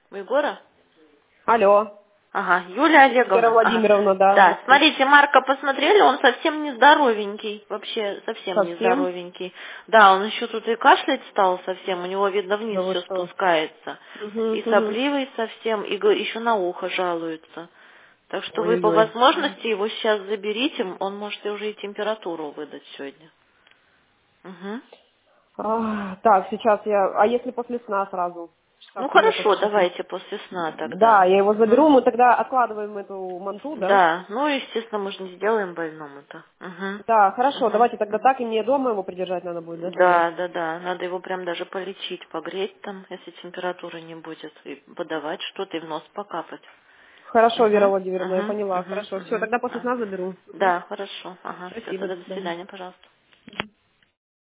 У Егора? Алло. Ага, Юлия Вера Олеговна. Ага. Владимировна, да. Да, смотрите, Марка посмотрели, он совсем нездоровенький, вообще совсем Совсем? нездоровенький. Да, он еще тут и кашлять стал совсем, у него, видно, вниз Да вы все что? спускается. Угу, И угу. сопливый совсем, и еще на ухо жалуется. Так что вы по Ой-ой-ой. возможности его сейчас заберите, он может и уже и температуру выдать сегодня. Угу. Так, сейчас я... А если после сна сразу? Часа Ну в 3, я хорошо, посмотрю. давайте после сна Да, тогда. я его Угу. заберу, мы тогда откладываем эту манту, да? Да, ну естественно мы же не сделаем больному-то. Да, Угу. хорошо, Угу. давайте тогда Угу. так, и мне дома его придержать надо будет, да, тогда? Да, да, да. Надо его прям даже полечить, погреть там, если температуры не будет, и подавать что-то, и в нос покапать. Хорошо, Вера Угу, Владимировна, я угу, поняла. угу, Хорошо, все, угу. тогда после сна заберу. Да, хорошо. Ага, все, Спасибо, тогда до до свидания. свидания, пожалуйста.